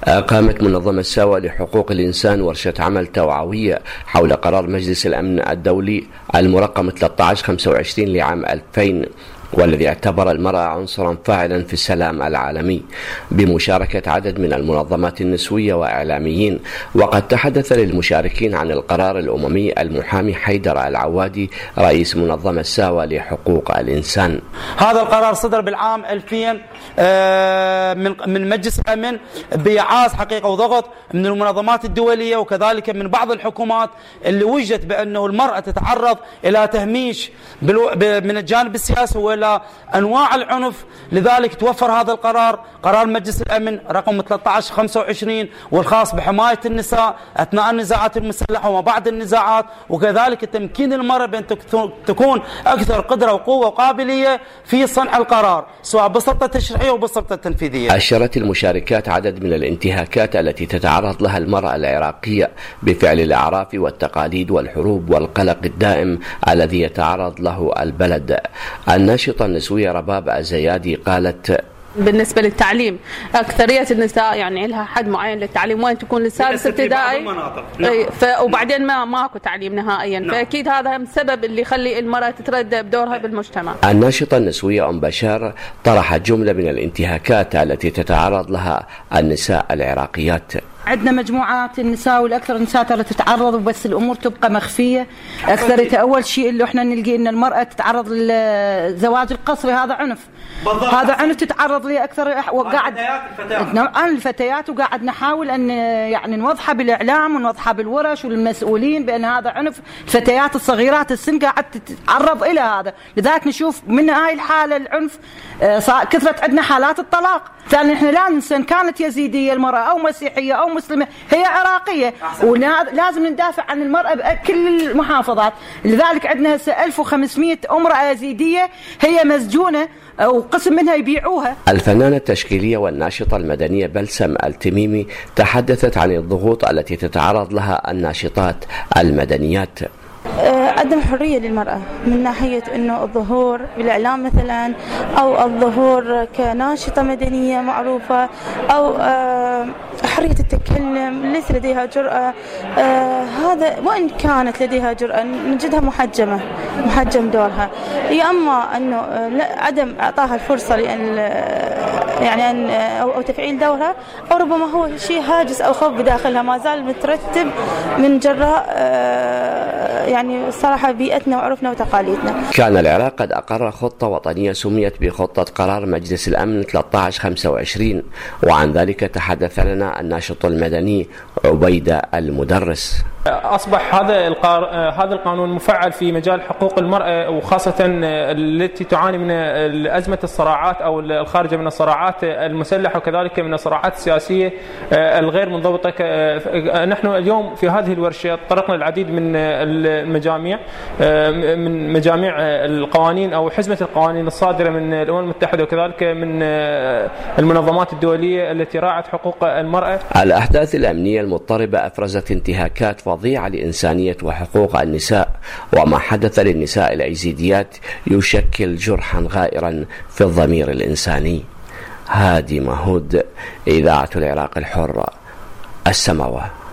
قامت منظمة ساوى لحقوق الإنسان ورشة عمل توعوية حول قرار مجلس الأمن الدولي المرقم 1325 لعام 2000 والذي اعتبر المرأة عنصرا فاعلا في السلام العالمي بمشاركة عدد من المنظمات النسوية وإعلاميين. وقد تحدث للمشاركين عن القرار الأممي المحامي حيدر العوادي رئيس منظمة ساوى لحقوق الإنسان. هذا القرار صدر بالعام 2000 من مجلس الأمن بإعاز حقيقة وضغط من المنظمات الدولية وكذلك من بعض الحكومات اللي وجدت بأنه المرأة تتعرض إلى تهميش من الجانب السياسي وإلى أنواع العنف. لذلك توفر هذا القرار، قرار مجلس الأمن رقم 1325 والخاص بحماية النساء أثناء النزاعات المسلحة وما بعد النزاعات، وكذلك تمكين المرأة بأن تكون أكثر قدرة وقوة وقابلية في صنع القرار سواء بالسلطة التشريعية وبالسلطة التنفيذية. أشرت المشاركات عدد من الانتهاكات التي تتعرض لها المرأة العراقية بفعل الأعراف والتقاليد والحروب والقلق الدائم الذي يتعرض له البلد. الناشطة النسوية رباب الزيادي قالت: بالنسبة للتعليم أكثرية النساء يعني لها حد معين للتعليم، وين تكون للسادس ابتدائي وبعدين ماكو تعليم نهائيا. فأكيد هذا السبب اللي يخلي المرأة تتردد بدورها بالمجتمع. الناشطة النسوية أم بشار طرحت جملة من الانتهاكات التي تتعرض لها النساء العراقيات. عندنا مجموعات النساء والأكثر النساء ترى تتعرض بس الأمور تبقى مخفية. أكثر أول شيء اللي إحنا نلقي إن المرأة تتعرض للزواج القسري، هذا عنف. هذا عنف تتعرض لي أكثر وقاعد عن الفتيات، وقاعد نحاول أن يعني نوضحها بالإعلام ونوضحها بالورش والمسؤولين بأن هذا عنف. الفتيات الصغيرات السن قاعد تتعرض إلى هذا، لذلك نشوف من هاي الحالة العنف كثرت عندنا حالات الطلاق. ثانيا إحنا لا ننسى إن كانت يزيدية المرأة أو مسيحية أو مسلمة هي عراقية، ولازم ندافع عن المرأة بكل المحافظات. لذلك عندنا هسه 1500 امرأة يزيدية هي مسجونة وقسم منها يبيعوها. الفنانة التشكيلية والناشطة المدنية بلسم التميمي تحدثت عن الضغوط التي تتعرض لها الناشطات المدنيات. عدم حرية للمرأة من ناحية أنه الظهور بالإعلام مثلا، أو الظهور كناشطة مدنية معروفة، أو حرية التكلم، ليس لديها جرأة. هذا وإن كانت لديها جرأة نجدها محجم دورها، يا أما أنه عدم إعطاها الفرصة لأن يعني أن أو تفعيل دورها، أو ربما هو شيء هاجس أو خوف بداخلها ما زال مترتب من جراء يعني صراحة بيئتنا وعرفنا وتقاليدنا. كان العراق قد أقر خطة وطنية سميت بخطة قرار مجلس الأمن 1325، وعن ذلك تحدث لنا الناشط المدني عبيدة المدرس. أصبح هذا القانون مفعل في مجال حقوق المرأة، وخاصة التي تعاني من أزمة الصراعات أو الخارجة من الصراعات المسلحة وكذلك من الصراعات السياسية الغير منضبطة. نحن اليوم في هذه الورشة طرقنا العديد من المجاميع، من مجاميع القوانين أو حزمة القوانين الصادرة من الأمم المتحدة وكذلك من المنظمات الدولية التي راعت حقوق المرأة. الأحداث الأمنية المضطربة أفرزت انتهاكات فظيعة لإنسانية وحقوق النساء، وما حدث للنساء الأيزيديات يشكل جرحا غائرا في الضمير الإنساني. هادي مهود، إذاعة العراق الحرة، السماوة.